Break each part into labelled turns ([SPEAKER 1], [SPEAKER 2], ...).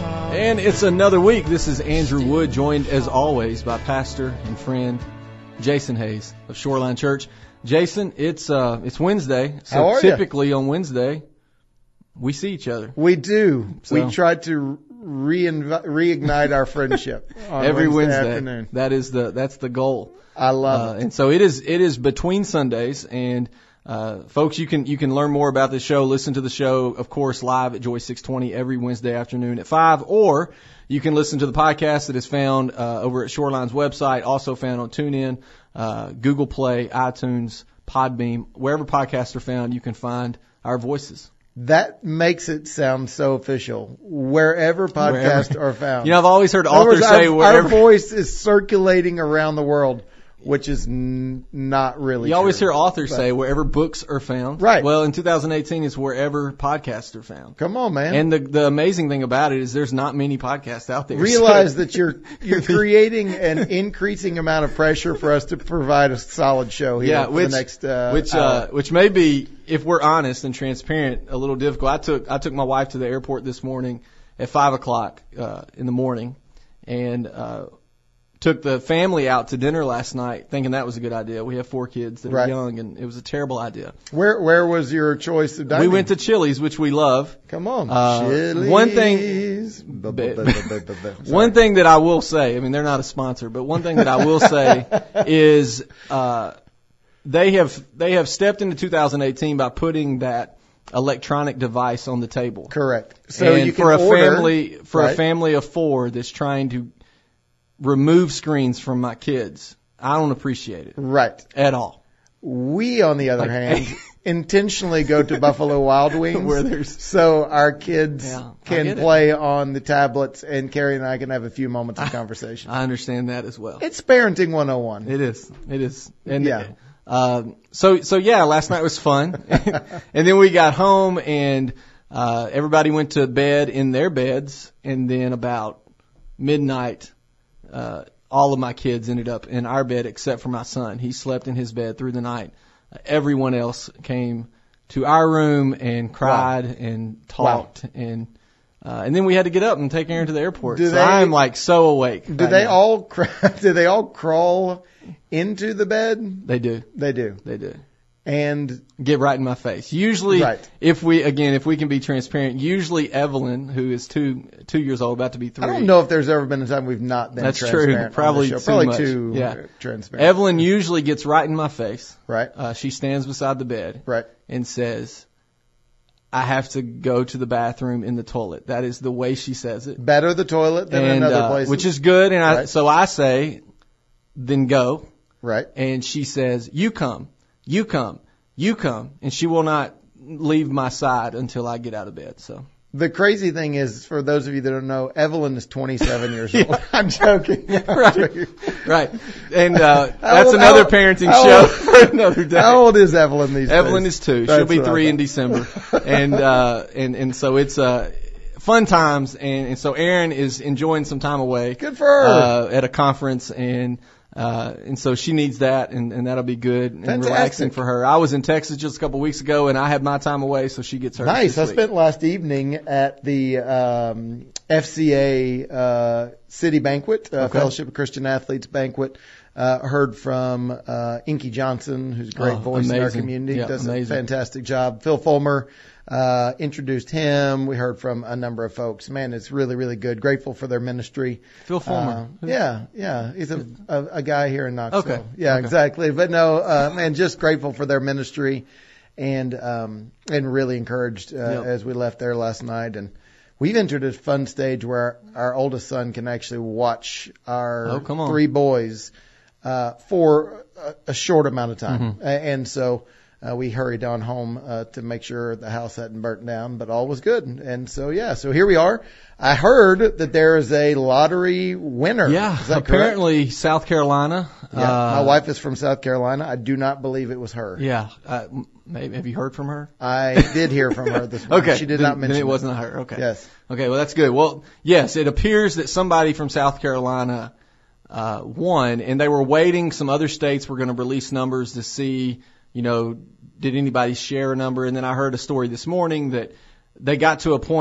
[SPEAKER 1] And it's another week. This is Andrew Wood, joined as always by pastor and friend Jason Hayes of Shoreline Church. Jason, it's Wednesday, so
[SPEAKER 2] How are
[SPEAKER 1] typically on Wednesday we see each other.
[SPEAKER 2] We do.
[SPEAKER 1] So,
[SPEAKER 2] we try to reignite our friendship on
[SPEAKER 1] every Wednesday
[SPEAKER 2] afternoon.
[SPEAKER 1] That's the goal.
[SPEAKER 2] I love it.
[SPEAKER 1] And so it is between Sundays, and folks, you can learn more about this show. Listen to the show, of course, live at Joy 620 every Wednesday afternoon at 5, or you can listen to the podcast that is found over at Shoreline's website, also found on TuneIn, Google Play, iTunes, Podbeam, wherever podcasts are found, you can find our voices.
[SPEAKER 2] That makes it sound so official. Wherever podcasts are found.
[SPEAKER 1] You know, I've always heard authors say wherever.
[SPEAKER 2] Our voice is circulating around the world, which is not really
[SPEAKER 1] You
[SPEAKER 2] true.
[SPEAKER 1] always hear authors say wherever books are found.
[SPEAKER 2] Right.
[SPEAKER 1] Well, in 2018, it's wherever podcasts are found.
[SPEAKER 2] Come on, man.
[SPEAKER 1] And the amazing thing about it is there's not many podcasts out there.
[SPEAKER 2] Realize that you're creating an increasing amount of pressure for us to provide a solid show here for the next hour.
[SPEAKER 1] Which may be, if we're honest and transparent, a little difficult. I took my wife to the airport this morning at 5:00 in the morning, and took the family out to dinner last night, thinking that was a good idea. We have 4 kids that are young, and it was a terrible idea.
[SPEAKER 2] Where was your choice of dining?
[SPEAKER 1] We went to Chili's, which we love.
[SPEAKER 2] Come on,
[SPEAKER 1] Chili's.
[SPEAKER 2] One
[SPEAKER 1] thing that I will say, I mean, they're not a sponsor, but one thing that I will say is they have stepped into 2018 by putting that electronic device on the table.
[SPEAKER 2] Correct. So
[SPEAKER 1] and
[SPEAKER 2] you can order,
[SPEAKER 1] a family of 4 that's trying to remove screens from my kids, I don't appreciate it.
[SPEAKER 2] Right.
[SPEAKER 1] At all.
[SPEAKER 2] We, on the other hand, intentionally go to Buffalo Wild Wings so our kids can play on the tablets, and Carrie and I can have a few moments of conversation.
[SPEAKER 1] I understand that as well.
[SPEAKER 2] It's parenting 101.
[SPEAKER 1] It is. And So last night was fun. And then we got home, and everybody went to bed in their beds, and then about midnight, all of my kids ended up in our bed except for my son. He slept in his bed through the night. Everyone else came to our room and cried and talked, and then we had to get up and take Aaron to the airport. I'm like so awake.
[SPEAKER 2] Do they all crawl into the bed?
[SPEAKER 1] They do.
[SPEAKER 2] They do. And
[SPEAKER 1] get right in my face. Usually, if we can be transparent, usually Evelyn, who is 2 years old, about to be 3.
[SPEAKER 2] I don't know if there's ever been a time we've not been transparent.
[SPEAKER 1] That's true. Probably
[SPEAKER 2] too transparent.
[SPEAKER 1] Evelyn usually gets right in my face.
[SPEAKER 2] Right.
[SPEAKER 1] She stands beside the bed.
[SPEAKER 2] Right.
[SPEAKER 1] And says, I have to go to the bathroom in the toilet. That is the way she says it.
[SPEAKER 2] Better the toilet than in other places.
[SPEAKER 1] Which is good. And so I say, then go.
[SPEAKER 2] Right.
[SPEAKER 1] And she says, you come. And she will not leave my side until I get out of bed. So
[SPEAKER 2] the crazy thing is, for those of you that don't know, Evelyn is 27 years old. I'm joking.
[SPEAKER 1] Right. And that's another parenting show for another day.
[SPEAKER 2] How old is Evelyn these days?
[SPEAKER 1] Evelyn is 2. She'll be 3 in December. And so it's fun times, and so Erin is enjoying some time away.
[SPEAKER 2] Good for her.
[SPEAKER 1] At a conference, and so she needs that, and that'll be good and relaxing for her. I was in Texas just a couple weeks ago, and I had my time away, so she gets hers.
[SPEAKER 2] Nice. I spent last evening at the FCA City Banquet, Fellowship of Christian Athletes Banquet. Heard from Inky Johnson, who's a great voice in our community. Does a fantastic job. Phil Fulmer introduced him. We heard from a number of folks. Man, it's really, really good. Grateful for their ministry.
[SPEAKER 1] Phil Fulmer.
[SPEAKER 2] Yeah. He's a guy here in Knoxville. Okay. Yeah, exactly. But no, man, just grateful for their ministry, and really encouraged as we left there last night. And we've entered a fun stage where our oldest son can actually watch our 3 boys for a short amount of time. Mm-hmm. And so we hurried on home to make sure the house hadn't burnt down, but all was good. And so here we are. I heard that there is a lottery winner.
[SPEAKER 1] Yeah,
[SPEAKER 2] is that
[SPEAKER 1] apparently
[SPEAKER 2] correct?
[SPEAKER 1] South Carolina.
[SPEAKER 2] Yeah, my wife is from South Carolina. I do not believe it was her.
[SPEAKER 1] Yeah. Maybe, have you heard from her?
[SPEAKER 2] I did hear from her this morning.
[SPEAKER 1] Okay.
[SPEAKER 2] She did not mention
[SPEAKER 1] it. wasn't her. Okay.
[SPEAKER 2] Yes.
[SPEAKER 1] Okay, well, that's good. Well, yes, it appears that somebody from South Carolina won, and they were waiting. Some other states were going to release numbers to see, did anybody share a number? And then I heard a story this morning that they got to a point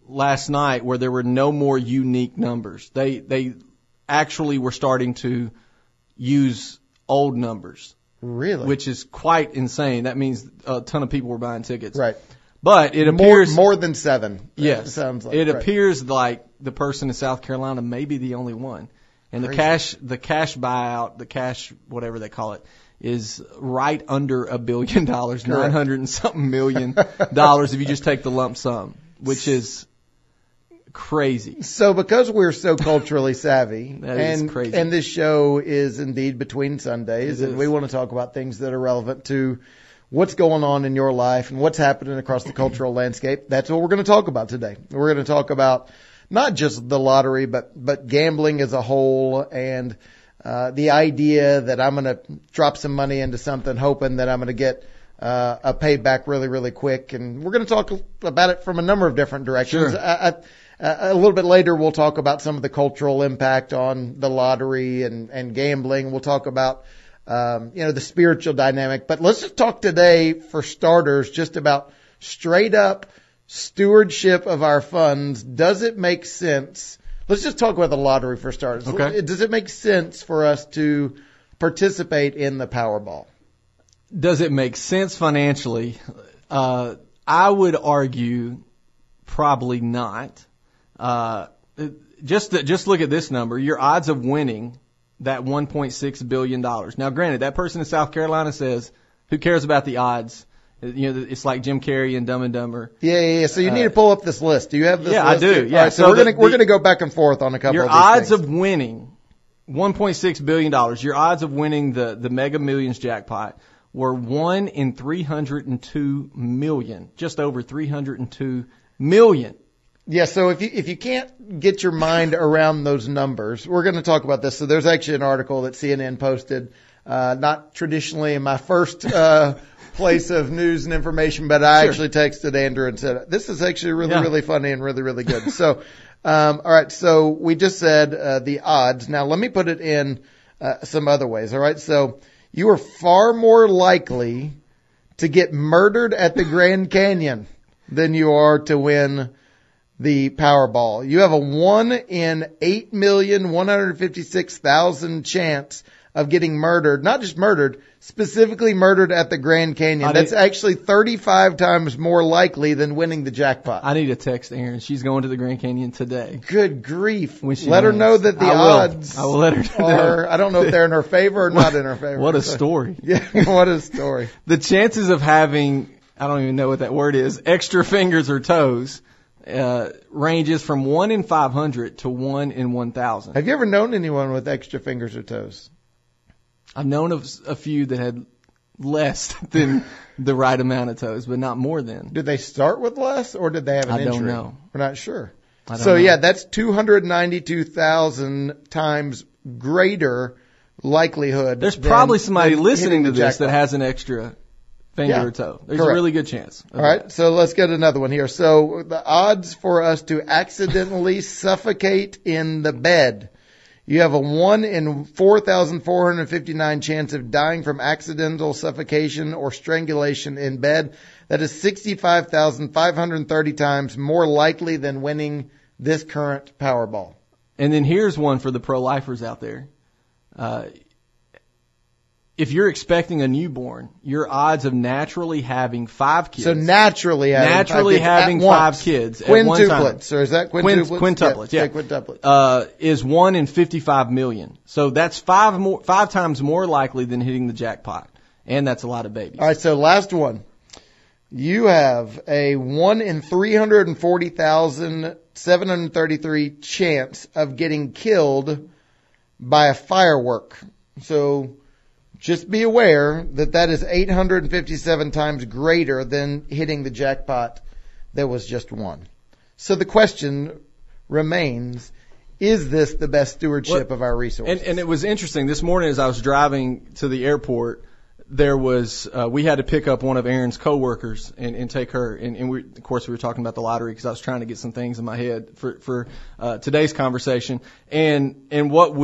[SPEAKER 1] last night where there were no more unique numbers. They actually were starting to use old numbers.
[SPEAKER 2] Really?
[SPEAKER 1] Which is quite insane. That means a ton of people were buying tickets.
[SPEAKER 2] Right.
[SPEAKER 1] But it appears
[SPEAKER 2] more than 7.
[SPEAKER 1] Yes.
[SPEAKER 2] Sounds like
[SPEAKER 1] it appears like the person in South Carolina may be the only one. And
[SPEAKER 2] Crazy.
[SPEAKER 1] the cash buyout, the cash whatever they call it, is right under $1 billion, 900 and something million dollars if you just take the lump sum, which is crazy.
[SPEAKER 2] So because we're so culturally savvy,
[SPEAKER 1] That is crazy.
[SPEAKER 2] And this show is indeed between Sundays, and we want to talk about things that are relevant to what's going on in your life and what's happening across the cultural landscape. That's what we're going to talk about today. We're going to talk about not just the lottery, but gambling as a whole, and the idea that I'm going to drop some money into something hoping that I'm going to get a payback really, really quick. And we're going to talk about it from a number of different directions.
[SPEAKER 1] Sure.
[SPEAKER 2] A little bit later, we'll talk about some of the cultural impact on the lottery and gambling. We'll talk about, the spiritual dynamic. But let's just talk today, for starters, just about straight up stewardship of our funds. Does it make sense? Let's just talk about the lottery for starters.
[SPEAKER 1] Okay.
[SPEAKER 2] Does it make sense for us to participate in the Powerball?
[SPEAKER 1] Does it make sense financially? I would argue probably not. Just look at this number. Your odds of winning that $1.6 billion. Now, granted, that person in South Carolina says, who cares about the odds? It's like Jim Carrey and Dumb and Dumber.
[SPEAKER 2] Yeah. So you need to pull up this list. Do you have this list?
[SPEAKER 1] Yeah, I do. Yeah.
[SPEAKER 2] All right, so we're going to go back and forth on a couple of these
[SPEAKER 1] odds
[SPEAKER 2] things.
[SPEAKER 1] of winning $1.6 billion, your odds of winning the Mega Millions jackpot were 1 in 302 million, just over 302 million.
[SPEAKER 2] Yeah, so if you can't get your mind around those numbers, we're going to talk about this. So there's actually an article that CNN posted, not traditionally in my first place of news and information, but I actually texted Andrew and said, this is actually really funny and really, really good. So, all right, so we just said the odds. Now let me put it in some other ways, all right? So you are far more likely to get murdered at the Grand Canyon than you are to win the Powerball. You have a 1 in 8,156,000 chance of getting murdered, not just murdered, specifically murdered at the Grand Canyon. That's actually 35 times more likely than winning the jackpot.
[SPEAKER 1] I need to text Erin. She's going to the Grand Canyon today.
[SPEAKER 2] Good grief.
[SPEAKER 1] Let
[SPEAKER 2] her know that the odds
[SPEAKER 1] I will let her know.
[SPEAKER 2] I don't know if they're in her favor or not in her favor.
[SPEAKER 1] What a story.
[SPEAKER 2] Yeah, what a story.
[SPEAKER 1] The chances of having, I don't even know what that word is, extra fingers or toes, ranges from 1 in 500 to 1 in 1,000.
[SPEAKER 2] Have you ever known anyone with extra fingers or toes?
[SPEAKER 1] I've known of a few that had less than the right amount of toes, but not more than.
[SPEAKER 2] Did they start with less, or did they have an injury?
[SPEAKER 1] I don't know.
[SPEAKER 2] We're not sure.
[SPEAKER 1] So
[SPEAKER 2] yeah, that's 292,000 times greater likelihood.
[SPEAKER 1] There's probably somebody listening to this that has an extra finger or toe. There's a really good chance.
[SPEAKER 2] All right, so let's get another one here. So the odds for us to accidentally suffocate in the bed. You have a 1 in 4,459 chance of dying from accidental suffocation or strangulation in bed. That is 65,530 times more likely than winning this current Powerball.
[SPEAKER 1] And then here's one for the pro-lifers out there. If you're expecting a newborn, your odds of naturally having 5 kids.
[SPEAKER 2] So naturally having
[SPEAKER 1] 5 kids at one time.
[SPEAKER 2] Quintuplets, or is that quintuplets?
[SPEAKER 1] Quintuplets, yeah.
[SPEAKER 2] Quintuplets.
[SPEAKER 1] Is 1 in 55 million. So that's 5 times more likely than hitting the jackpot. And that's a lot of babies.
[SPEAKER 2] All right, so last one. You have a 1 in 340,733 chance of getting killed by a firework. So just be aware that is 857 times greater than hitting the jackpot that was just won. So the question remains, is this the best stewardship of our resources?
[SPEAKER 1] And it was interesting. This morning as I was driving to the airport, there was, we had to pick up one of Erin's coworkers and take her. And we, of course, we were talking about the lottery because I was trying to get some things in my head for today's conversation. And what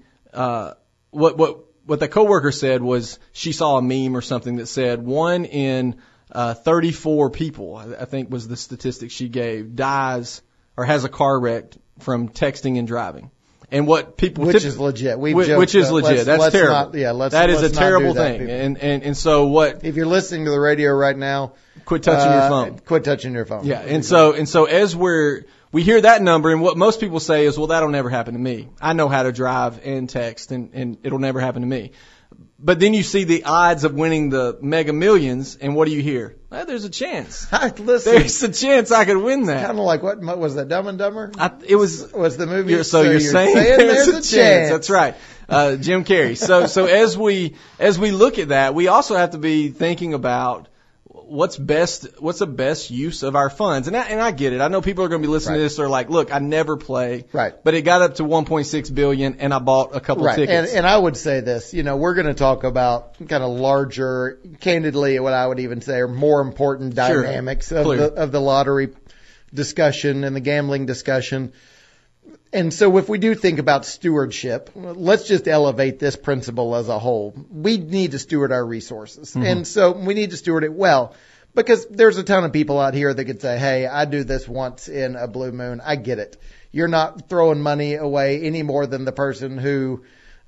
[SPEAKER 1] the coworker said was she saw a meme or something that said 1 in 34 people, I think was the statistic she gave, dies or has a car wreck from texting and driving. And what people
[SPEAKER 2] which is legit.
[SPEAKER 1] Which is legit. That's terrible. That is a terrible thing. And so what?
[SPEAKER 2] If you're listening to the radio right now,
[SPEAKER 1] quit touching your phone.
[SPEAKER 2] Quit touching your phone.
[SPEAKER 1] Yeah. And so as we hear that number, and what most people say is, well, that'll never happen to me. I know how to drive and text, and it'll never happen to me. But then you see the odds of winning the Mega Millions, and what do you hear? Well, there's a chance.
[SPEAKER 2] Listen,
[SPEAKER 1] there's a chance I could win that.
[SPEAKER 2] Kind of like what was that, Dumb and Dumber?
[SPEAKER 1] Was
[SPEAKER 2] the movie?
[SPEAKER 1] You're saying there's a chance. That's right. Jim Carrey. So as we look at that, we also have to be thinking about what's the best use of our funds. And I get it. I know people are going to be listening to this. They're like, look, I never play.
[SPEAKER 2] Right.
[SPEAKER 1] But it got up to $1.6 billion and I bought a couple tickets.
[SPEAKER 2] And I would say this, we're going to talk about kind of larger, candidly, what I would even say are more important dynamics of the lottery discussion and the gambling discussion. And so if we do think about stewardship, let's just elevate this principle as a whole. We need to steward our resources. Mm-hmm. And so we need to steward it well, because there's a ton of people out here that could say, hey, I do this once in a blue moon. I get it. You're not throwing money away any more than the person who,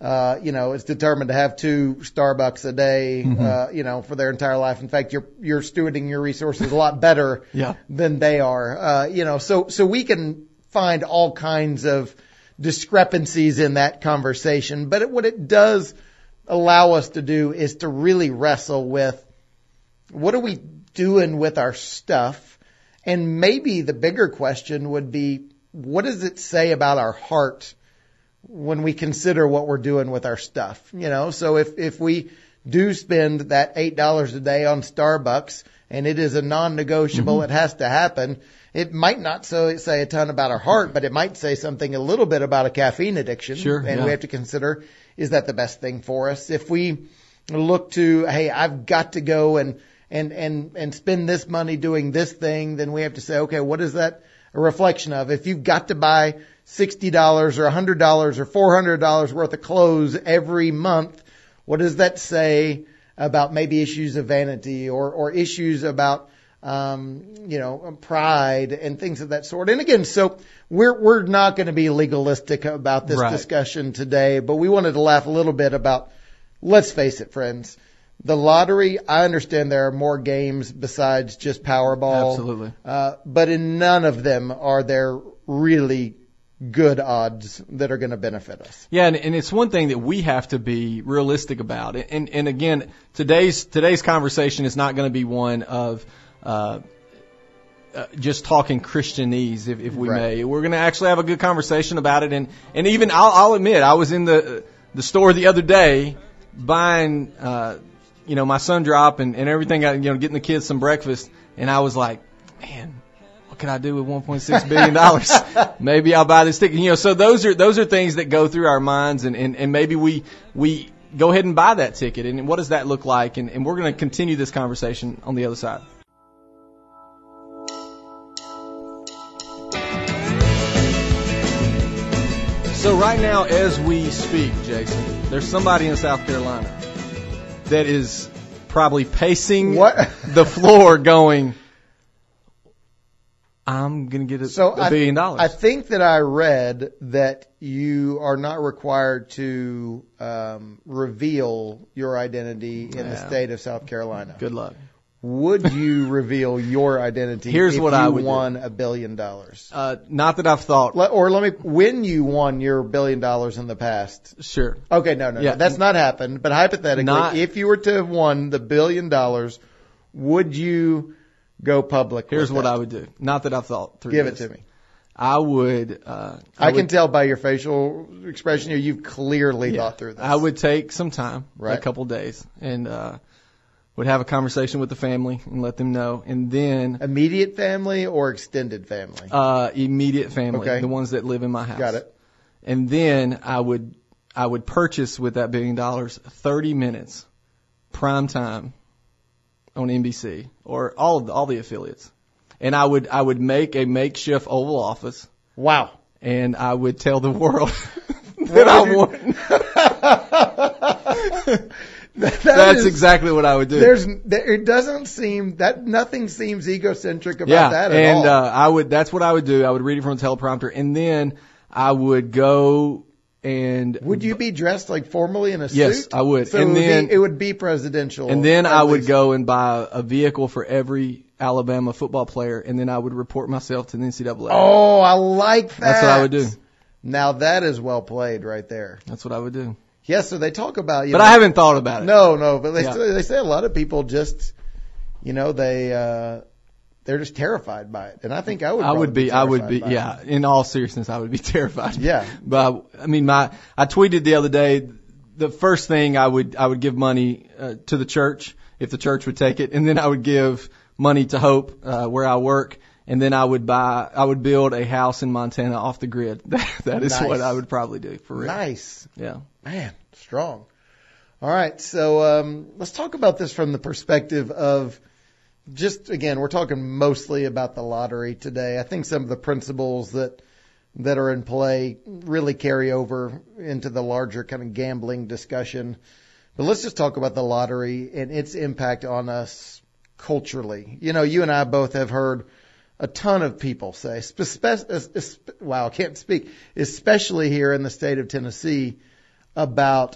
[SPEAKER 2] is determined to have 2 Starbucks a day, mm-hmm. For their entire life. In fact, you're stewarding your resources a lot better than they are. So we can find all kinds of discrepancies in that conversation. But what it does allow us to do is to really wrestle with, what are we doing with our stuff? And maybe the bigger question would be, what does it say about our heart when we consider what we're doing with our stuff? So if we do spend that $8 a day on Starbucks, and it is a non-negotiable, mm-hmm. it has to happen, it might not say a ton about our heart, but it might say something a little bit about a caffeine addiction.
[SPEAKER 1] Sure.
[SPEAKER 2] And we have to consider, is that the best thing for us? If we look to, hey, I've got to go and spend this money doing this thing, then we have to say, okay, what is that a reflection of? If you've got to buy $60 or $100 or $400 worth of clothes every month, what does that say about maybe issues of vanity or issues about pride and things of that sort? And again, so we're not going to be legalistic about this discussion today, but we wanted to laugh a little bit about, let's face it, friends, the lottery, I understand there are more games besides just Powerball.
[SPEAKER 1] Absolutely.
[SPEAKER 2] But in none of them are there really good odds that are going to benefit us.
[SPEAKER 1] Yeah, and it's one thing that we have to be realistic about. And again, today's conversation is not going to be one of just talking Christianese, if we may. We're going to actually have a good conversation about it. And even I'll admit, I was in the store the other day buying my sun drop and everything, getting the kids some breakfast, and I was like, man, what can I do with $1.6 billion? Maybe I'll buy this ticket. So those are things that go through our minds, and maybe we go ahead and buy that ticket. And what does that look like? And we're going to continue this conversation on the other side. So right now, as we speak, Jason, there's somebody in South Carolina that is probably pacing the floor going, I'm going to get $1 billion.
[SPEAKER 2] I think that I read that you are not required to reveal your identity in the state of South Carolina.
[SPEAKER 1] Good luck.
[SPEAKER 2] Would you reveal your identity
[SPEAKER 1] if you
[SPEAKER 2] won $1 billion?
[SPEAKER 1] Not that I've thought.
[SPEAKER 2] When you won your $1 billion in the past.
[SPEAKER 1] Sure.
[SPEAKER 2] Okay, no. That's not happened. But hypothetically, if you were to have won the $1 billion, would you go public?
[SPEAKER 1] Here's what I would do. Not that I've thought through
[SPEAKER 2] this.
[SPEAKER 1] Give
[SPEAKER 2] it to me.
[SPEAKER 1] I would.
[SPEAKER 2] I can tell by your facial expression here, you've clearly thought through this.
[SPEAKER 1] I would take some time, a couple days, and would have a conversation with the family and let them know. And then
[SPEAKER 2] immediate family or extended family?
[SPEAKER 1] Immediate family, the ones that live in my house.
[SPEAKER 2] Got it.
[SPEAKER 1] And then I would purchase with that $1 billion 30 minutes prime time on NBC or all the affiliates. And I would make a makeshift Oval Office.
[SPEAKER 2] Wow.
[SPEAKER 1] And I would tell the world that I won. That's exactly what I would do.
[SPEAKER 2] It doesn't seem that nothing seems egocentric about that at
[SPEAKER 1] all. That's what I would do. I would read it from a teleprompter, and then I would go and.
[SPEAKER 2] Would you be dressed like formally in a suit?
[SPEAKER 1] Yes, I would.
[SPEAKER 2] So and it would be presidential.
[SPEAKER 1] And then I would go and buy a vehicle for every Alabama football player, and then I would report myself to the NCAA.
[SPEAKER 2] Oh, I like that.
[SPEAKER 1] That's what I would do.
[SPEAKER 2] Now that is well played right there.
[SPEAKER 1] That's what I would do.
[SPEAKER 2] Yes, so they talk about
[SPEAKER 1] But I haven't thought about it.
[SPEAKER 2] No, but they say a lot of people just, they're just terrified by it, and I think I would be.
[SPEAKER 1] Yeah. In all seriousness, I would be terrified.
[SPEAKER 2] Yeah.
[SPEAKER 1] But I mean, I tweeted the other day. The first thing I would give money to the church if the church would take it, and then I would give money to Hope where I work, and then I would build a house in Montana off the grid. That is what I would probably do for real.
[SPEAKER 2] Nice.
[SPEAKER 1] Yeah.
[SPEAKER 2] Man, strong. All right, so let's talk about this from the perspective of. Just again, we're talking mostly about the lottery today. I think some of the principles that are in play really carry over into the larger kind of gambling discussion. But let's just talk about the lottery and its impact on us culturally. You and I both have heard a ton of people say, wow, I can't speak, especially here in the state of Tennessee, about,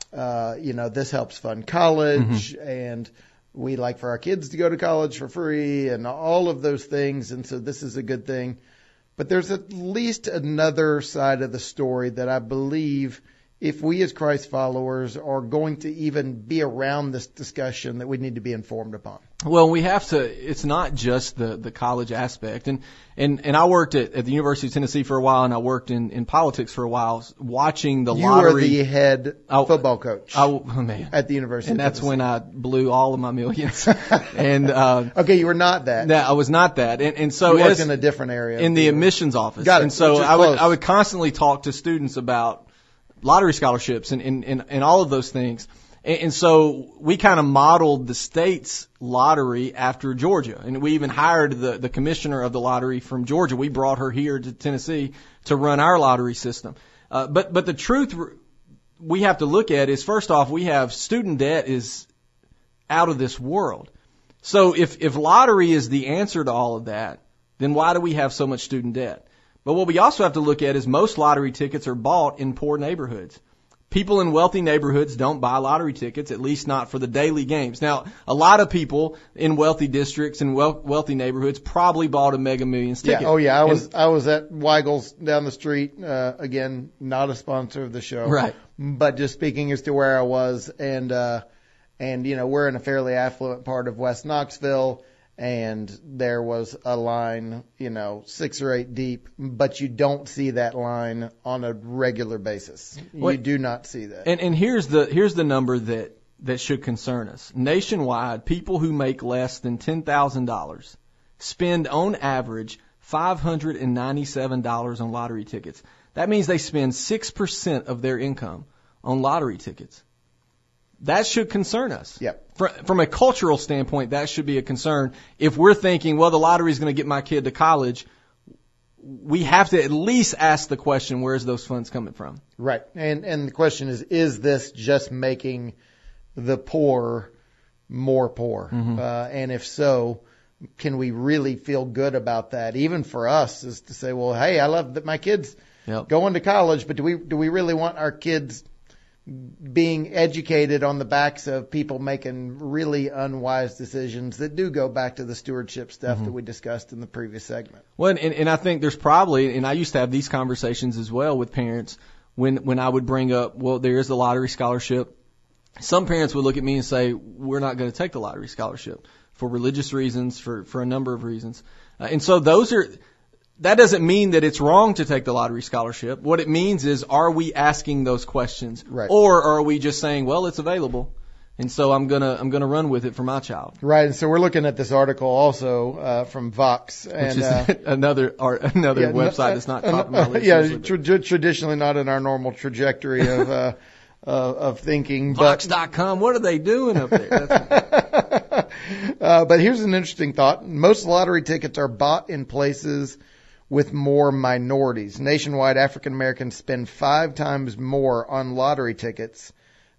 [SPEAKER 2] this helps fund college and we like for our kids to go to college for free and all of those things. And so this is a good thing. But there's at least another side of the story that I believe if we as Christ followers are going to even be around this discussion that we need to be informed upon.
[SPEAKER 1] Well, we have to, it's not just the college aspect. And I worked at the University of Tennessee for a while, and I worked in politics for a while, watching the lottery.
[SPEAKER 2] You were the head football coach at the University
[SPEAKER 1] and
[SPEAKER 2] of
[SPEAKER 1] that's
[SPEAKER 2] Tennessee.
[SPEAKER 1] when I blew all of my millions. And
[SPEAKER 2] okay, you were not that.
[SPEAKER 1] No, I was not that. And so
[SPEAKER 2] you worked in a different area.
[SPEAKER 1] In the admissions office.
[SPEAKER 2] Got it.
[SPEAKER 1] And so I would constantly talk to students about lottery scholarships and all of those things. And so we kind of modeled the state's lottery after Georgia. And we even hired the commissioner of the lottery from Georgia. We brought her here to Tennessee to run our lottery system. But the truth we have to look at is, first off, we have student debt is out of this world. So if lottery is the answer to all of that, then why do we have so much student debt? But what we also have to look at is most lottery tickets are bought in poor neighborhoods. People in wealthy neighborhoods don't buy lottery tickets, at least not for the daily games. Now, a lot of people in wealthy districts and wealthy neighborhoods probably bought a Mega Millions ticket.
[SPEAKER 2] Yeah, oh yeah, I was at Weigel's down the street. Again, not a sponsor of the show,
[SPEAKER 1] right?
[SPEAKER 2] But just speaking as to where I was, and we're in a fairly affluent part of West Knoxville. And there was a line, 6 or 8 deep, but you don't see that line on a regular basis. You do not see that.
[SPEAKER 1] And here's the number that should concern us. Nationwide, people who make less than $10,000 spend on average $597 on lottery tickets. That means they spend 6% of their income on lottery tickets. That should concern us.
[SPEAKER 2] Yep.
[SPEAKER 1] From a cultural standpoint, that should be a concern. If we're thinking, well, the lottery is going to get my kid to college, we have to at least ask the question, where's those funds coming from?
[SPEAKER 2] Right. And the question is this just making the poor more poor?
[SPEAKER 1] Mm-hmm.
[SPEAKER 2] And if so, can we really feel good about that? Even for us, is to say, well, hey, I love that my kids going to college, but do we really want our kids being educated on the backs of people making really unwise decisions that do go back to the stewardship stuff that we discussed in the previous segment?
[SPEAKER 1] Well, and I think there's probably, and I used to have these conversations as well with parents when I would bring up, well, there is the lottery scholarship. Some parents would look at me and say, we're not going to take the lottery scholarship for religious reasons, for a number of reasons. And so that doesn't mean that it's wrong to take the lottery scholarship. What it means is, are we asking those questions?
[SPEAKER 2] Right.
[SPEAKER 1] Or are we just saying, well, it's available, and so I'm gonna run with it for my child?
[SPEAKER 2] Right. And so we're looking at this article also from Vox, and
[SPEAKER 1] which is another website that's not top of my list.
[SPEAKER 2] Yeah, traditionally not in our normal trajectory of thinking.
[SPEAKER 1] Vox.com, what are they doing up there?
[SPEAKER 2] But here's an interesting thought. Most lottery tickets are bought in places with more minorities. Nationwide, African Americans spend 5 times more on lottery tickets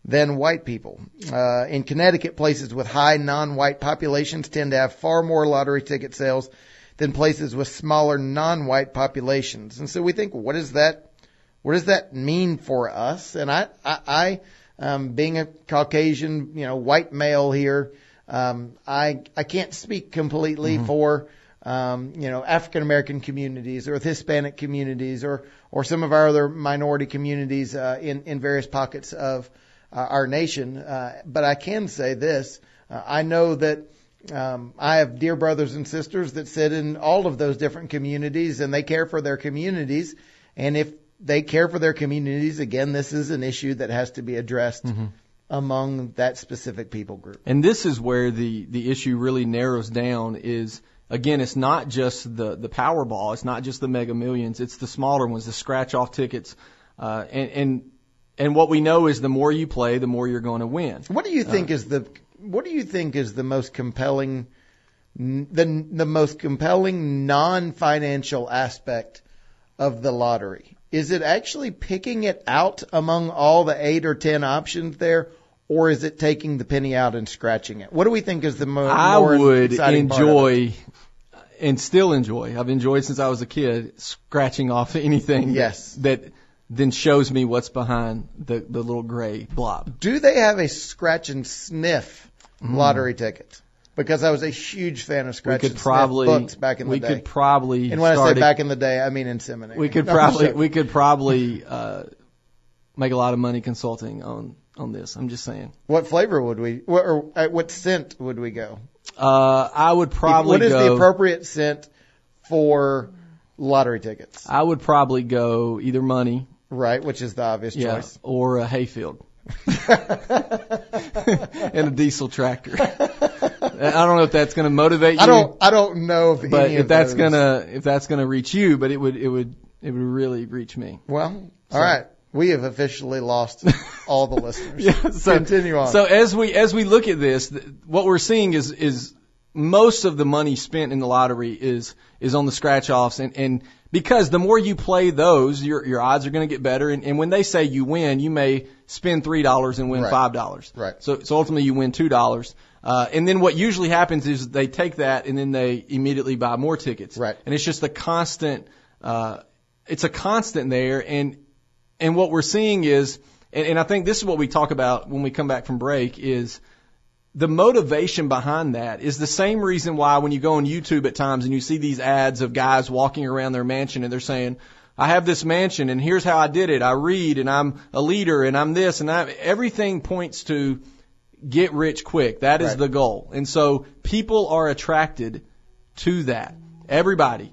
[SPEAKER 2] than white people. In Connecticut, places with high non-white populations tend to have far more lottery ticket sales than places with smaller non-white populations. And so we think, what does that mean for us? And I being a Caucasian, white male here, I can't speak completely for, African American communities or Hispanic communities or some of our other minority communities, in various pockets of our nation. But I can say this, I know that, I have dear brothers and sisters that sit in all of those different communities, and they care for their communities. And if they care for their communities, again, this is an issue that has to be addressed among that specific people group.
[SPEAKER 1] And this is where the issue really narrows down is, again, it's not just the Powerball. It's not just the Mega Millions. It's the smaller ones, the scratch-off tickets. And what we know is the more you play, the more you're going to win.
[SPEAKER 2] What do you think is the most compelling, the most compelling non-financial aspect of the lottery? Is it actually picking it out among all the 8 or 10 options there, or is it taking the penny out and scratching it? What do we think is the more exciting part of it?
[SPEAKER 1] And still enjoy. I've enjoyed since I was a kid scratching off anything that then shows me what's behind the little gray blob.
[SPEAKER 2] Do they have a scratch and sniff lottery ticket? Because I was a huge fan of scratch and sniff books back in the day.
[SPEAKER 1] We could probably,
[SPEAKER 2] and when I say back in the day, I mean in seminary.
[SPEAKER 1] We could probably make a lot of money consulting on this. I'm just saying.
[SPEAKER 2] What flavor would we, or what scent would we go?
[SPEAKER 1] I would probably
[SPEAKER 2] What is the appropriate scent for lottery tickets?
[SPEAKER 1] I would probably go either money.
[SPEAKER 2] Right, which is the obvious choice.
[SPEAKER 1] Or a hayfield. And a diesel tractor. I don't know if that's going to motivate you.
[SPEAKER 2] I don't know if
[SPEAKER 1] that's going to reach you, but it would really reach me.
[SPEAKER 2] Well, all right. We have officially lost all the listeners. Continue on.
[SPEAKER 1] So as we look at this, what we're seeing is most of the money spent in the lottery is on the scratch offs, and because the more you play those, your odds are going to get better. And when they say you win, you may spend $3 and win $5.
[SPEAKER 2] Right.
[SPEAKER 1] So ultimately you win $2. And then what usually happens is they take that and then they immediately buy more tickets.
[SPEAKER 2] Right.
[SPEAKER 1] And it's just a constant, it's a constant there. And what we're seeing is, and I think this is what we talk about when we come back from break, is the motivation behind that is the same reason why when you go on YouTube at times and you see these ads of guys walking around their mansion and they're saying, I have this mansion and here's how I did it. I read and I'm a leader and I'm this and that. Everything points to get rich quick. That is the goal. And so people are attracted to that. Everybody.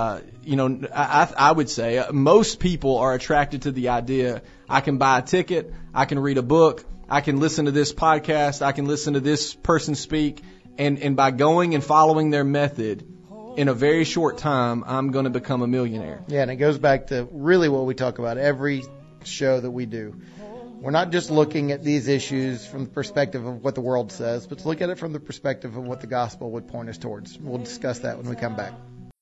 [SPEAKER 1] I would say most people are attracted to the idea I can buy a ticket, I can read a book, I can listen to this podcast, I can listen to this person speak, and by going and following their method, in a very short time, I'm going to become a millionaire.
[SPEAKER 2] Yeah, and it goes back to really what we talk about every show that we do. We're not just looking at these issues from the perspective of what the world says, but to look at it from the perspective of what the gospel would point us towards. We'll discuss that when we come back.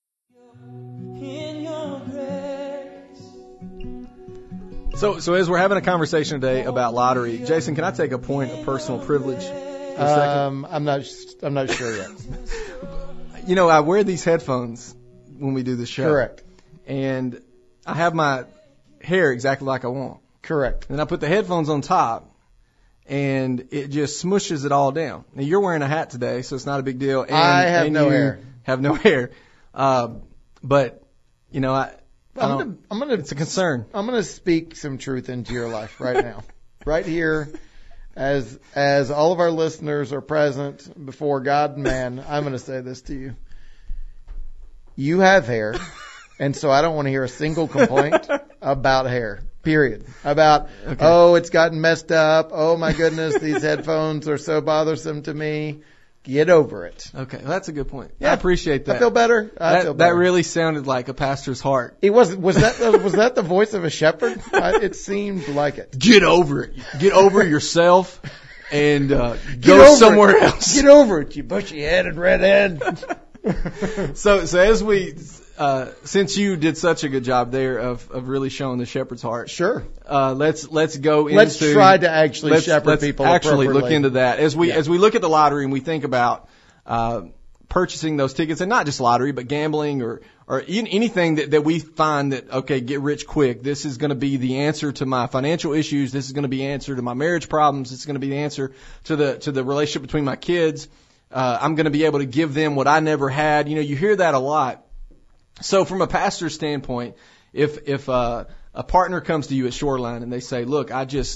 [SPEAKER 1] So as we're having a conversation today about lottery, Jason, can I take a point of personal privilege for a second?
[SPEAKER 2] I'm not sure yet.
[SPEAKER 1] I wear these headphones when we do the show.
[SPEAKER 2] Correct.
[SPEAKER 1] And I have my hair exactly like I want.
[SPEAKER 2] Correct.
[SPEAKER 1] And I put the headphones on top, and it just smushes it all down. Now, you're wearing a hat today, so it's not a big deal. And,
[SPEAKER 2] I have no hair.
[SPEAKER 1] Have no hair. But, it's a concern.
[SPEAKER 2] I'm going to speak some truth into your life right now. Right here, as all of our listeners are present before God and man, I'm going to say this to you. You have hair, and so I don't want to hear a single complaint about hair, period. About, it's gotten messed up. Oh, my goodness, these headphones are so bothersome to me. Get over it.
[SPEAKER 1] Okay, well, that's a good point. Yeah, I appreciate that.
[SPEAKER 2] I feel better.
[SPEAKER 1] That really sounded like a pastor's heart.
[SPEAKER 2] It was that the voice of a shepherd? It seemed like it.
[SPEAKER 1] Get over it. Get over yourself and go somewhere else.
[SPEAKER 2] Get over it, you bushy-headed redhead.
[SPEAKER 1] So as we since you did such a good job there of really showing the shepherd's heart.
[SPEAKER 2] Sure.
[SPEAKER 1] Let's go into.
[SPEAKER 2] Let's try to actually shepherd people.
[SPEAKER 1] Let's actually look into that as we look at the lottery and we think about purchasing those tickets, and not just lottery, but gambling or anything that we find that, okay, get rich quick. This is going to be the answer to my financial issues. This is going to be the answer to my marriage problems. It's going to be the answer to the relationship between my kids. I'm going to be able to give them what I never had. You hear that a lot. So from a pastor's standpoint, if a partner comes to you at Shoreline and they say, look,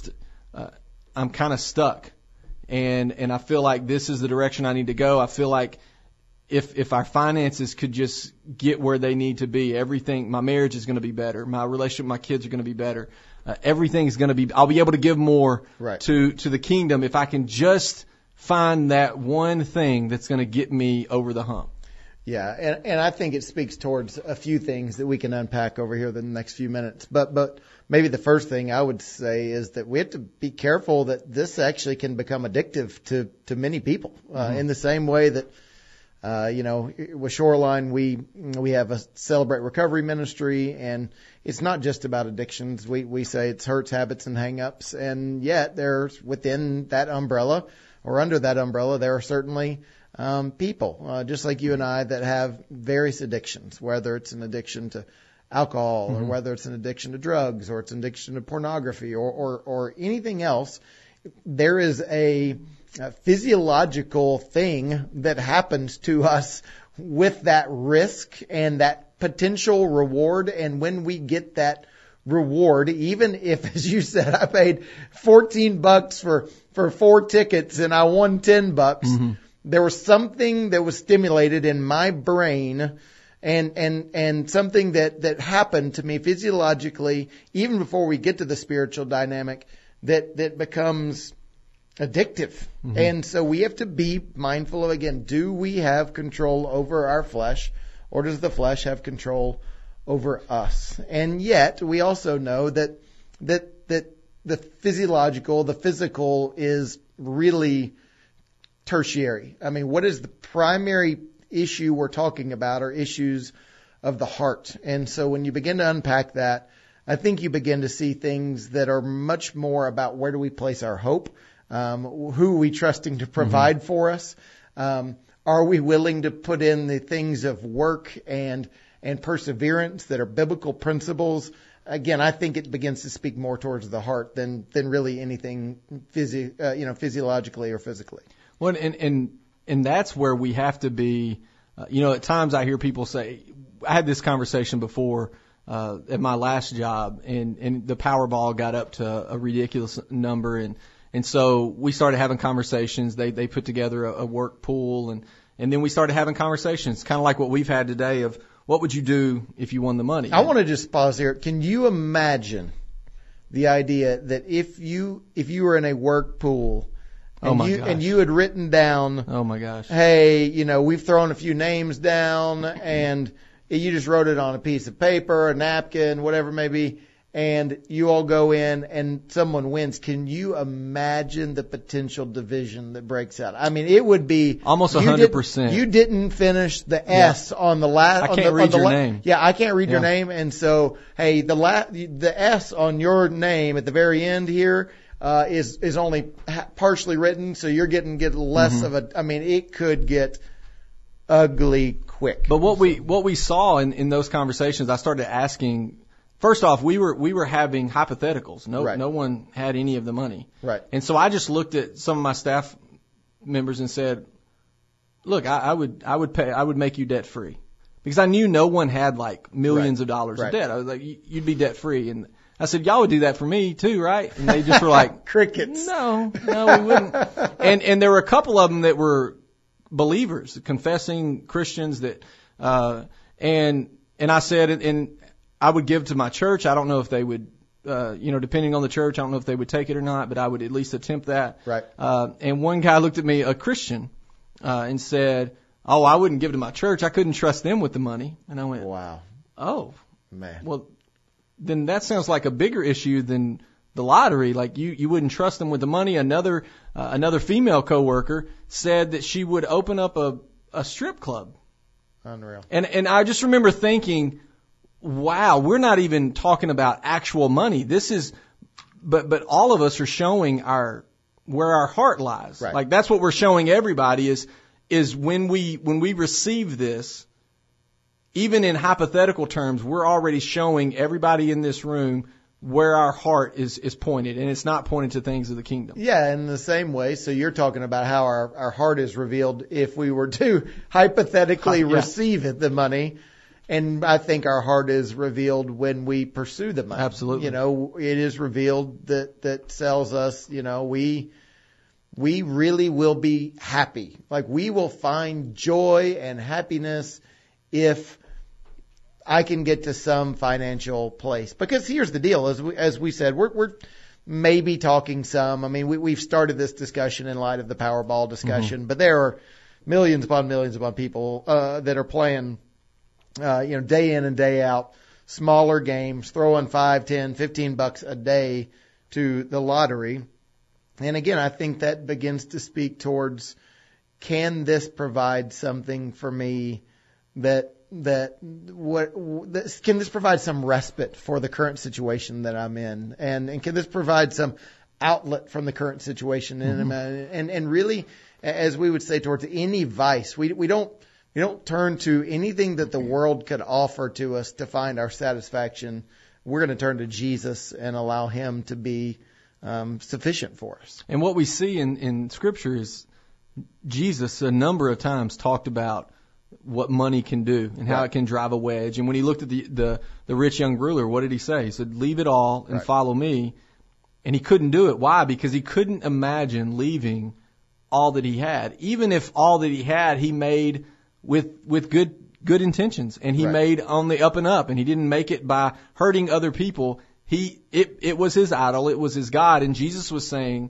[SPEAKER 1] I'm kind of stuck and I feel like this is the direction I need to go. I feel like if our finances could just get where they need to be, everything, my marriage is going to be better. My relationship with my kids are going to be better. Everything is going to be, I'll be able to give more to the kingdom if I can just find that one thing that's going to get me over the hump.
[SPEAKER 2] Yeah, and I think it speaks towards a few things that we can unpack over here in the next few minutes. But maybe the first thing I would say is that we have to be careful that this actually can become addictive to many people. In the same way that with Shoreline, we have a Celebrate Recovery ministry, and it's not just about addictions. We say it's hurts, habits, and hang-ups, and yet there's within that umbrella or under that umbrella, there are certainly people, just like you and I, that have various addictions, whether it's an addiction to alcohol or whether it's an addiction to drugs or it's an addiction to pornography or anything else. There is a physiological thing that happens to us with that risk and that potential reward. And when we get that reward, even if, as you said, I paid $14 for 4 tickets and I won $10, there was something that was stimulated in my brain and something that happened to me physiologically, even before we get to the spiritual dynamic, that becomes addictive. And so we have to be mindful of, again, do we have control over our flesh, or does the flesh have control over us? And yet we also know that the physiological, the physical is really tertiary. I mean, what is the primary issue we're talking about are issues of the heart. And so when you begin to unpack that, I think you begin to see things that are much more about where do we place our hope, who are we trusting to provide for us, are we willing to put in the things of work and perseverance that are biblical principles. Again, I think it begins to speak more towards the heart than really anything physiologically or physically.
[SPEAKER 1] Well, and that's where we have to be. At times I hear people say, I had this conversation before at my last job, and the Powerball got up to a ridiculous number, and so we started having conversations. They put together a work pool, and then we started having conversations, kind of like what we've had today of what would you do if you won the money.
[SPEAKER 2] I want to just pause here. Can you imagine the idea that if you were in a work pool and you had written down,
[SPEAKER 1] oh my gosh,
[SPEAKER 2] hey, we've thrown a few names down, and you just wrote it on a piece of paper, a napkin, whatever it may be, and you all go in and someone wins. Can you imagine the potential division that breaks out? I mean, it would be
[SPEAKER 1] almost 100%.
[SPEAKER 2] You didn't finish the S on the last.
[SPEAKER 1] I can't read your name.
[SPEAKER 2] Yeah, I can't read your name, and so hey, the S on your name at the very end here is only partially written, so you're getting less of a. I mean, it could get ugly quick.
[SPEAKER 1] But what we saw in those conversations, I started asking. First off, we were having hypotheticals. No one had any of the money.
[SPEAKER 2] Right.
[SPEAKER 1] And so I just looked at some of my staff members and said, "Look, I would make you debt free," because I knew no one had like millions of dollars of debt. I was like, "You'd be debt free," and I said, "Y'all would do that for me too, right?" And they just were like,
[SPEAKER 2] "Crickets."
[SPEAKER 1] No, we wouldn't. And there were a couple of them that were believers, confessing Christians that, and I said, and I would give to my church. I don't know if they would, depending on the church, I don't know if they would take it or not, but I would at least attempt that.
[SPEAKER 2] Right.
[SPEAKER 1] And one guy looked at me, a Christian, and said, "Oh, I wouldn't give to my church. I couldn't trust them with the money." And I went,
[SPEAKER 2] "Wow.
[SPEAKER 1] Oh,
[SPEAKER 2] man.
[SPEAKER 1] Well, then that sounds like a bigger issue than the lottery. Like you wouldn't trust them with the money." Another female coworker said that she would open up a strip club
[SPEAKER 2] Unreal.
[SPEAKER 1] And I just remember thinking, wow, we're not even talking about actual money. This is, but all of us are showing where our heart lies.
[SPEAKER 2] Right.
[SPEAKER 1] Like that's what we're showing everybody is when we receive this, even in hypothetical terms, we're already showing everybody in this room where our heart is pointed, and it's not pointed to things of the kingdom.
[SPEAKER 2] Yeah, in the same way. So you're talking about how our heart is revealed if we were to hypothetically receive the money. And I think our heart is revealed when we pursue the money.
[SPEAKER 1] Absolutely.
[SPEAKER 2] You know, it is revealed that tells us, you know, we really will be happy. Like we will find joy and happiness if I can get to some financial place. Because here's the deal, as we said, we're maybe talking some. I mean, we've started this discussion in light of the Powerball discussion, but there are millions upon people that are playing, day in and day out, smaller games, throwing $5, $10, $15 a day to the lottery. And again, I think that begins to speak towards, can this provide something for me can this provide some respite for the current situation that I'm in? And can this provide some outlet from the current situation? And really, as we would say, towards any vice, we don't turn to anything that the world could offer to us to find our satisfaction. We're going to turn to Jesus and allow him to be sufficient for us.
[SPEAKER 1] And what we see in Scripture is Jesus a number of times talked about what money can do and how it can drive a wedge. And when he looked at the rich young ruler, what did he say? He said, leave it all and follow me. And he couldn't do it. Why? Because he couldn't imagine leaving all that he had. Even if all that he had, he made with good intentions. And he made on the up and up. And he didn't make it by hurting other people. It was his idol. It was his God. And Jesus was saying,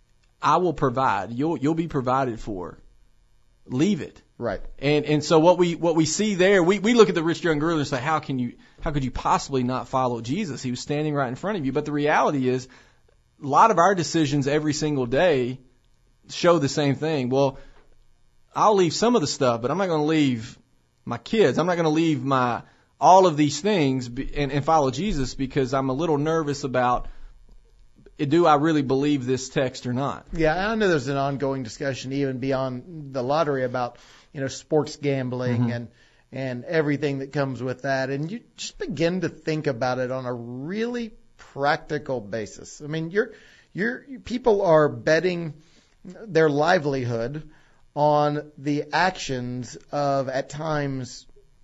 [SPEAKER 1] I will provide. You'll be provided for. Leave it.
[SPEAKER 2] Right.
[SPEAKER 1] And so what we see there, we look at the rich young ruler and say, how could you possibly not follow Jesus? He was standing right in front of you. But the reality is, a lot of our decisions every single day show the same thing. Well, I'll leave some of the stuff, but I'm not going to leave my kids. I'm not going to leave all of these things and follow Jesus because I'm a little nervous about, do I really believe this text or not?
[SPEAKER 2] Yeah, I know there's an ongoing discussion even beyond the lottery about, sports gambling and everything that comes with that. And you just begin to think about it on a really practical basis. I mean, people are betting their livelihood on the actions of, at times,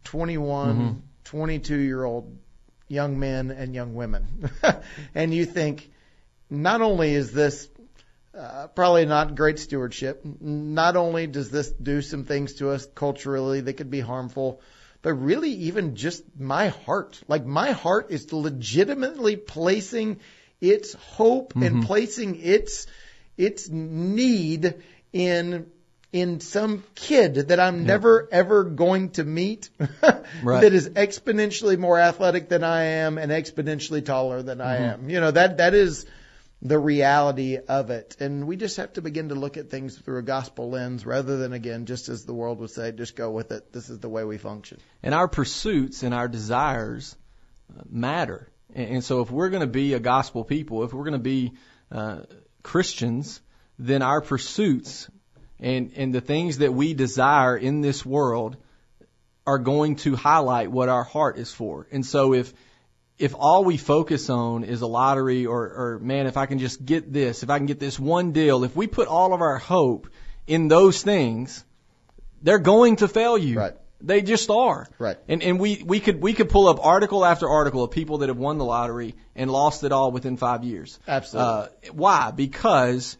[SPEAKER 2] 21, 22-year-old young men and young women. And you think, not only is this probably not great stewardship, not only does this do some things to us culturally that could be harmful, but really even just my heart. Like my heart is legitimately placing its hope and placing its need in some kid that I'm never, ever going to meet that is exponentially more athletic than I am and exponentially taller than I am. That is the reality of it. And we just have to begin to look at things through a gospel lens rather than, again, just as the world would say, just go with it. This is the way we function.
[SPEAKER 1] And our pursuits and our desires matter. And so if we're going to be a gospel people, if we're going to be Christians, then our pursuits and the things that we desire in this world are going to highlight what our heart is for. And so if all we focus on is a lottery or man, if I can just get this, if I can get this one deal, if we put all of our hope in those things, they're going to fail you.
[SPEAKER 2] Right.
[SPEAKER 1] They just are.
[SPEAKER 2] Right.
[SPEAKER 1] And we could pull up article after article of people that have won the lottery and lost it all within 5 years.
[SPEAKER 2] Absolutely.
[SPEAKER 1] Why? Because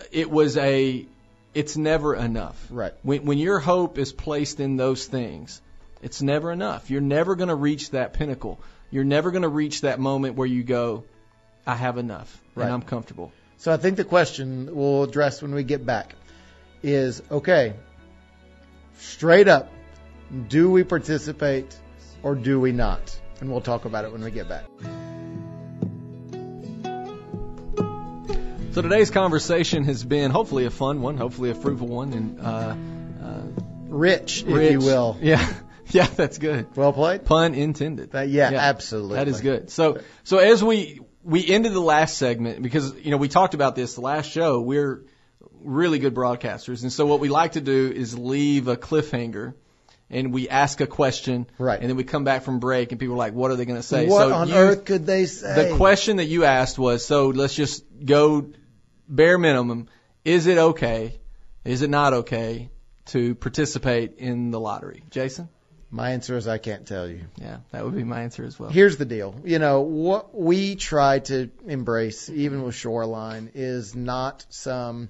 [SPEAKER 1] it's never enough.
[SPEAKER 2] Right.
[SPEAKER 1] When your hope is placed in those things, it's never enough. You're never going to reach that pinnacle. You're never going to reach that moment where you go, I have enough and I'm comfortable.
[SPEAKER 2] So I think the question we'll address when we get back is, okay, straight up, do we participate or do we not? And we'll talk about it when we get back.
[SPEAKER 1] So today's conversation has been hopefully a fun one, hopefully a fruitful one, and
[SPEAKER 2] rich, if you will.
[SPEAKER 1] Yeah. Yeah, that's good.
[SPEAKER 2] Well played.
[SPEAKER 1] Pun intended.
[SPEAKER 2] Yeah, absolutely.
[SPEAKER 1] That is good. So as we ended the last segment, because, we talked about this the last show, we're really good broadcasters. And so what we like to do is leave a cliffhanger, and we ask a question.
[SPEAKER 2] Right.
[SPEAKER 1] And then we come back from break, and people are like, what are they going to say?
[SPEAKER 2] What on earth could they say?
[SPEAKER 1] The question that you asked was, so let's just go bare minimum. Is it okay? Is it not okay to participate in the lottery? Jason?
[SPEAKER 2] My answer is I can't tell you.
[SPEAKER 1] Yeah, that would be my answer as well.
[SPEAKER 2] Here's the deal. What we try to embrace, even with Shoreline, is not some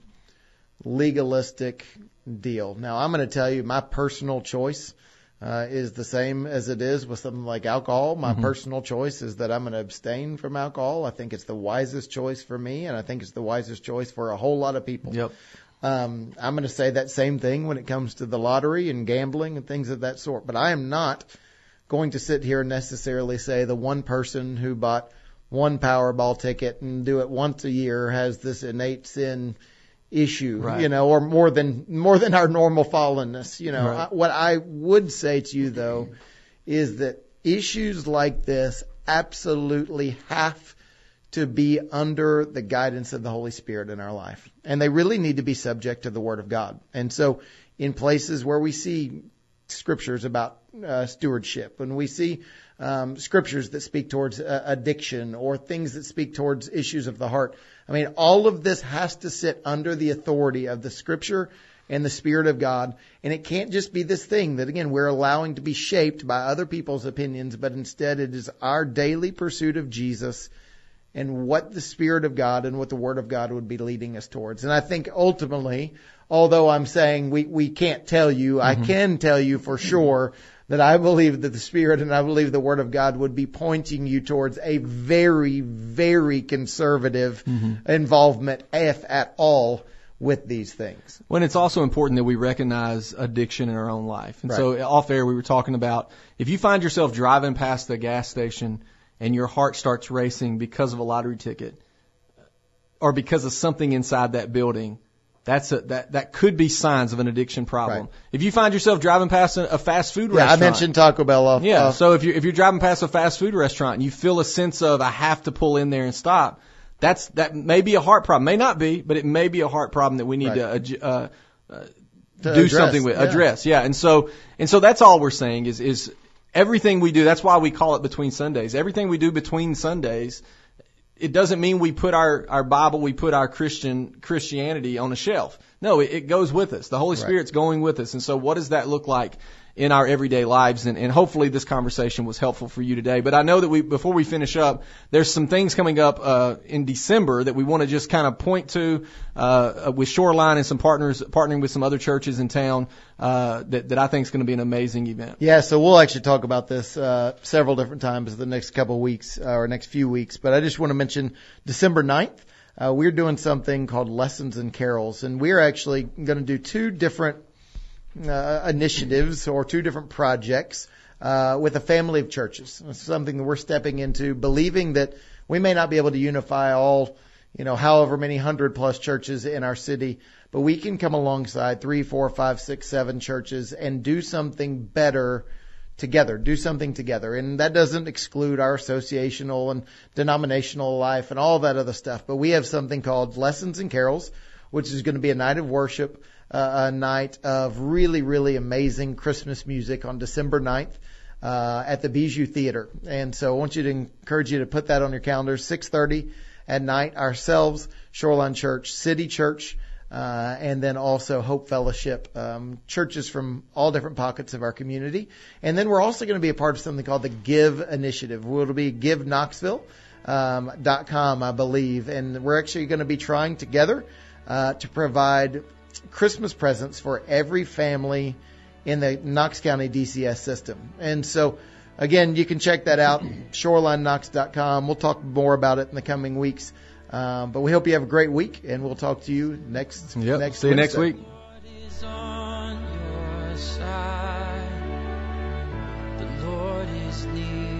[SPEAKER 2] legalistic deal. Now, I'm going to tell you my personal choice is the same as it is with something like alcohol. My personal choice is that I'm going to abstain from alcohol. I think it's the wisest choice for me, and I think it's the wisest choice for a whole lot of people.
[SPEAKER 1] Yep.
[SPEAKER 2] I'm going to say that same thing when it comes to the lottery and gambling and things of that sort. But I am not going to sit here and necessarily say the one person who bought one Powerball ticket and do it once a year has this innate sin issue,
[SPEAKER 1] right.
[SPEAKER 2] Or more than our normal fallenness.
[SPEAKER 1] Right.
[SPEAKER 2] What I would say to you, though, is that issues like this absolutely have to be under the guidance of the Holy Spirit in our life. And they really need to be subject to the Word of God. And so in places where we see scriptures about stewardship, and we see scriptures that speak towards addiction or things that speak towards issues of the heart, all of this has to sit under the authority of the Scripture and the Spirit of God. And it can't just be this thing that, again, we're allowing to be shaped by other people's opinions, but instead it is our daily pursuit of Jesus and what the Spirit of God and what the Word of God would be leading us towards. And I think ultimately, although I'm saying we can't tell you, I can tell you for sure that I believe that the Spirit and I believe the Word of God would be pointing you towards a very, very conservative involvement, if at all, with these things.
[SPEAKER 1] When it's also important that we recognize addiction in our own life. And
[SPEAKER 2] right.
[SPEAKER 1] So off air we were talking about, if you find yourself driving past the gas station and your heart starts racing because of a lottery ticket or because of something inside that building, that could be signs of an addiction problem.
[SPEAKER 2] Right.
[SPEAKER 1] If you find yourself driving past a fast food restaurant.
[SPEAKER 2] I mentioned Taco Bell.
[SPEAKER 1] So if you're driving past a fast food restaurant and you feel a sense of I have to pull in there and stop, that may be a heart problem. May not be, but it may be a heart problem that we need to do
[SPEAKER 2] address,
[SPEAKER 1] something with. Address. And so that's all we're saying is everything we do. That's why we call it Between Sundays. Everything we do between Sundays, it doesn't mean we put our Bible, we put our Christianity on a shelf. No, it goes with us. The Holy Spirit's going with us. And so what does that look like in our everyday lives? And hopefully this conversation was helpful for you today. But I know that before we finish up, there's some things coming up in December that we want to just kind of point to with Shoreline and some partnering with some other churches in town that I think is going to be an amazing event.
[SPEAKER 2] Yeah, so we'll actually talk about this several different times the next couple of weeks or next few weeks. But I just want to mention December 9th. We're doing something called Lessons and Carols, and we're actually going to do two different initiatives or two different projects with a family of churches. It's something that we're stepping into, believing that we may not be able to unify all, however many 100+ churches in our city, but we can come alongside 3, 4, 5, 6, 7 churches and do something better together, do something together. And that doesn't exclude our associational and denominational life and all that other stuff. But we have something called Lessons and Carols, which is going to be a night of worship, a night of really, really amazing Christmas music on December 9th at the Bijou Theater. And so I want you to encourage you to put that on your calendar, 6:30 at night. Ourselves, Shoreline Church, City Church, and then also Hope Fellowship, churches from all different pockets of our community. And then we're also going to be a part of something called the Give Initiative. It'll be GiveKnoxville.com, I believe. And we're actually going to be trying together to provide Christmas presents for every family in the Knox County DCS system. And so, again, you can check that out, shorelineknox.com. We'll talk more about it in the coming weeks. But we hope you have a great week, and we'll talk to you next
[SPEAKER 1] See you
[SPEAKER 2] Wednesday.
[SPEAKER 1] next week.
[SPEAKER 3] The Lord is near.